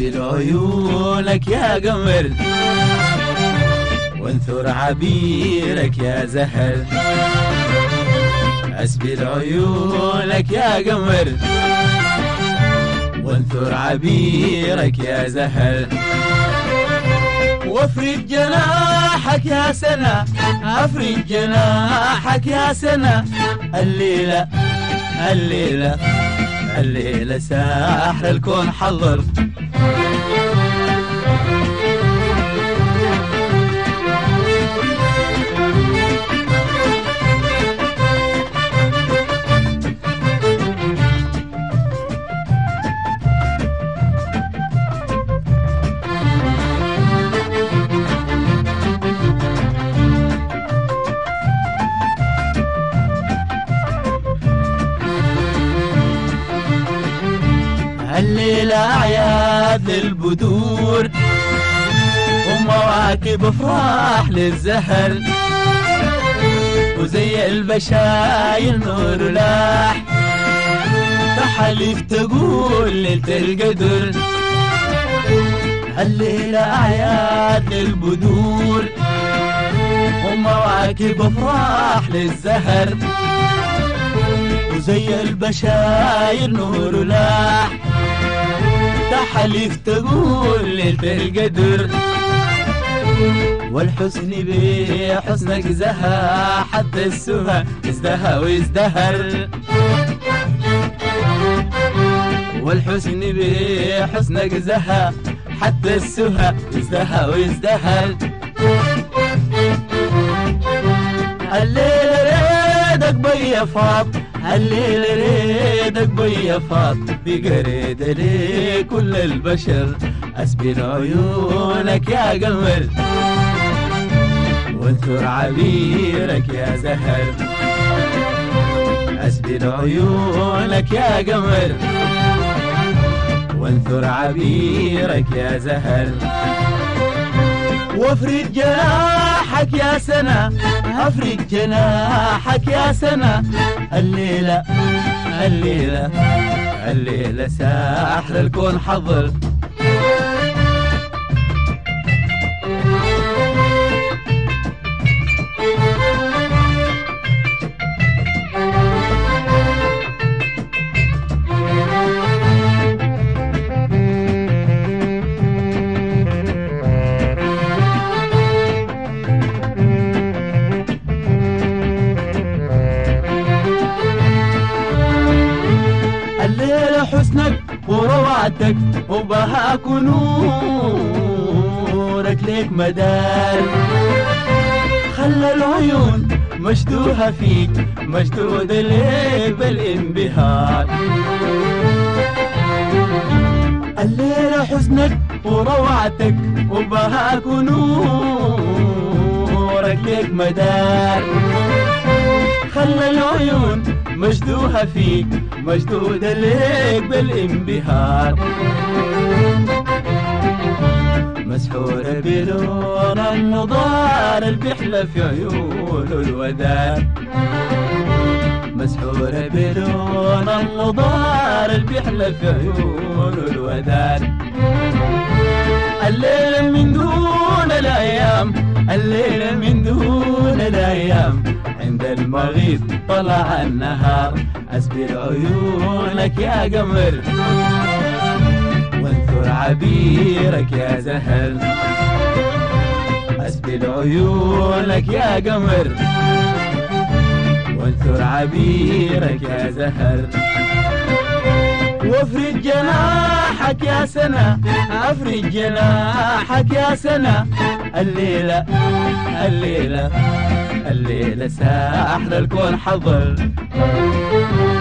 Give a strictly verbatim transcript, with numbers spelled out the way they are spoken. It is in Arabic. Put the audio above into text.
أسبل عيونك يا قمر وانثر عبيرك يا زهر. أسبل عيونك يا قمر وانثر عبيرك يا زهر. وافرد جناحك يا سنة، افرد جناحك يا سنة. الليلة الليلة الليلة ساحر الكون حضر. الليلة أعياد للبدور ومواكب أفراح للزهر، وزي البشاير نور لاح تحلف تقول ليلة القدر. الليلة أعياد للبدور ومواكب أفراح للزهر، وزي البشاير نور لاح تحلف تقول ليلة القدر. والحسن بحسنك زها حتى السهى ازدهى وازدهر. والحسن بحسنك زها حتى السهى ازدهى وازدهر. الليل ريدك بيا فاض، الليل ريدك بيا فاض بقريد لي كل البشر. أسبل عيونك يا قمر وانثر عبيرك يا زهر. أسبل عيونك يا قمر وانثر عبيرك يا زهر. وافرد جناحك يا سنة، افرد جناحك يا سنة. الليلة الليلة الليلة ساحر الكون حضر. الليلة حسنك وروعتك وبهاك ونورك ليك مدار، خلى العيون مشدوها فيك مشدودة ليك بالانبهار. الليلة حسنك وروعتك وبهاك ونورك ليك مدار، خلى العيون مشدوها فيك مشدودة ليك بالانبهار. مسحورة بلون النضار اللي بيحلى في عيون الوداد، مسحورة بلون النضار اللي بيحلى في عيون الوداد. الليلة من دون الأيام، الليلة من دون الأيام، عند المغيب طلع النهار. أسبل عيونك يا قمر وانثر عبيرك يا زهر. أسبل عيونك يا قمر وانثر عبيرك يا زهر. وافرد جناحك يا سنة، افرد جناحك يا سنة. الليلة الليلة الليلة ساحر الكون حضر.